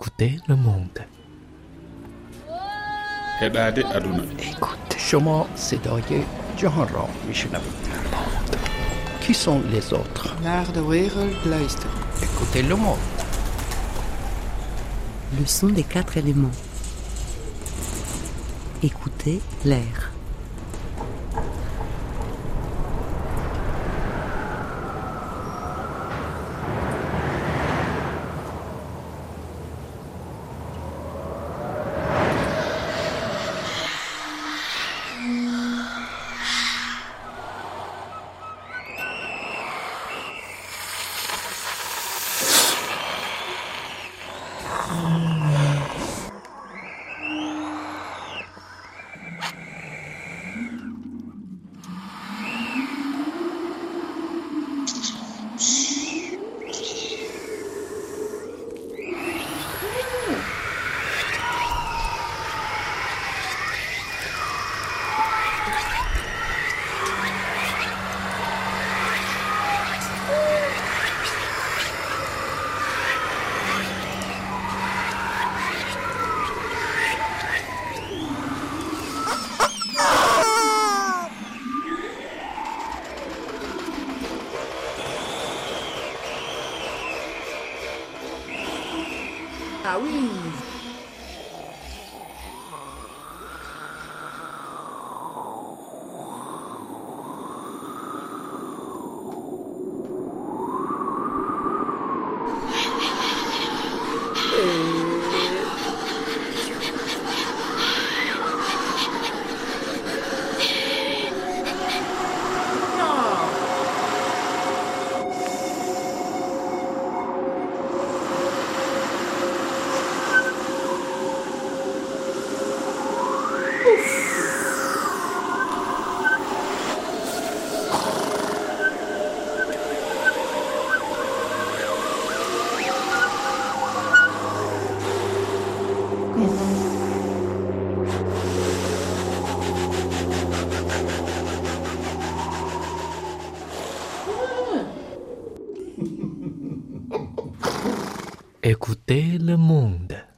Écoutez le monde. heɗade aduna. Écoute, شما صدای جهان را میشنوید. Qui sont les autres? Naar de wereld luisteren. Écoutez le monde. Le son des 4 éléments. Écoutez l'air. Ah oui. Écoutez le monde.